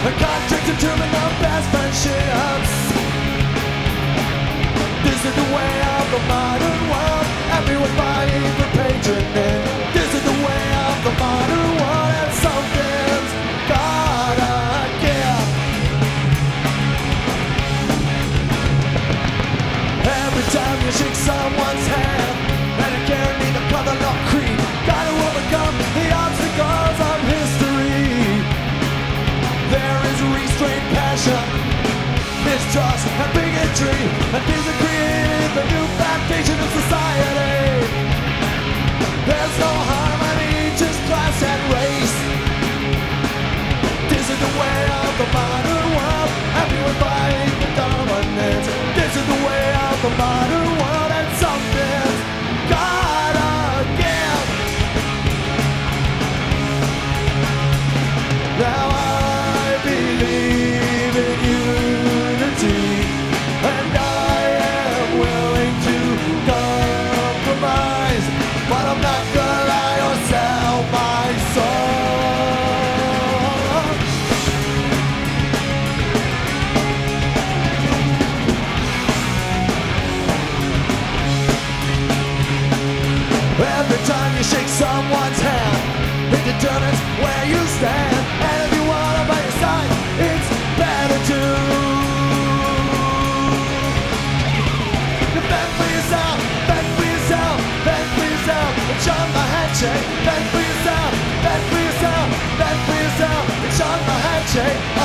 A contract determine the best friendships. This is the way of the modern world. Everyone fighting for patronage. This is the way of the modern world, and something's gotta give. Every time you shake someone's hand, and it can't be the color or creed, gotta overcome the obstacles of history. There is restrained passion, mistrust and bigotry, and these are creating the new foundation of society. There's no harmony, just class and race. This is the way of the modern world. Everyone fighting for dominance. This is the way of the modern world, and something's gotta give. Now I believe in unity, and I am willing to compromise, but I'm not gonna lie or sell my soul. Every time you shake someone's hand, it determines where you stand. And if you want them by your side, it's better to defend for yourself, fend for yourself, fend for yourself. It's on the handshake. Fend for yourself, fend for yourself, fend for yourself. It's on the handshake.